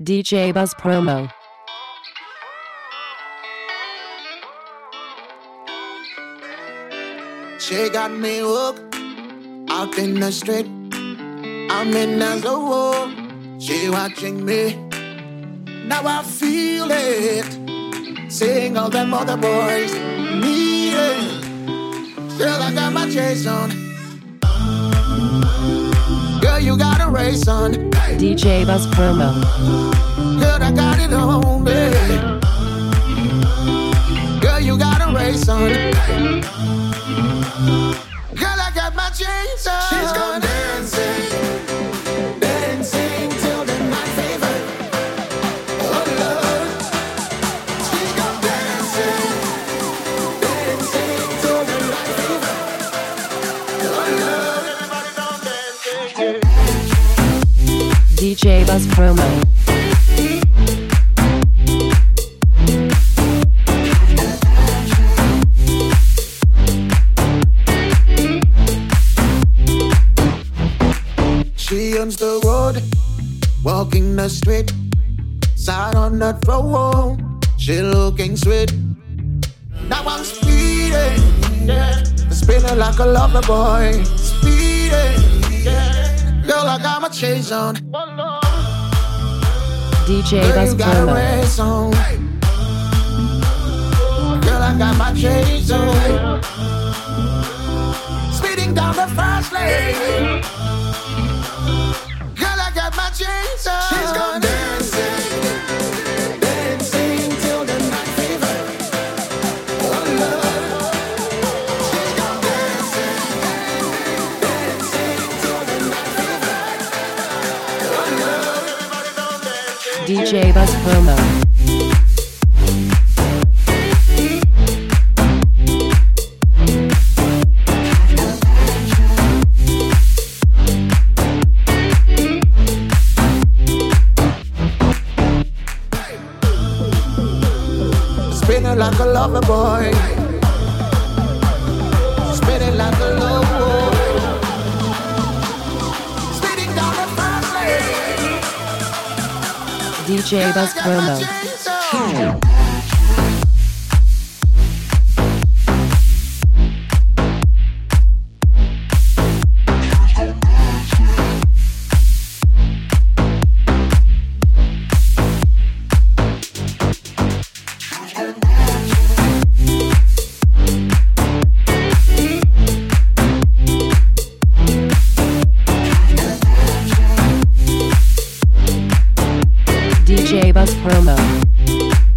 DJ Buzz Promo. She got me hooked out in the street. I'm in as a wall. She watching me. Now I feel it. Seeing all them other boys need it. Girl, I got my chase on. Girl, you got a race on. DJ Buzz Promo. Girl, I got it on, baby. Girl, you got a race on. Girl, I got my chains on. She's gone dancing, dancing till the night fever. Oh Lord, she's gone dancing, dancing till the night fever. Oh Lord, everybody don't dance. DJ Buzz Promo. She owns the road, walking the street, side on the road, she looking sweet. Now I'm speeding, yeah, spinning like a lover boy, speeding, yeah. Girl, I got my chains on. DJ Girl, Buzz you got a Promo. race on. Girl, I got my chains on. Speeding down the fast lane. Girl, I got my chains on. She's gone dancing, dancing till the night fever. Oh Lord, she's gone dancing, dancing till the night fever. Oh Lord, everybody don't dance. DJ Buzz Promo. Spinning like a lover boy, spinning like a lover boy, spinning down the fast lane. DJ Buzz Promo. DJ Buzz Promo.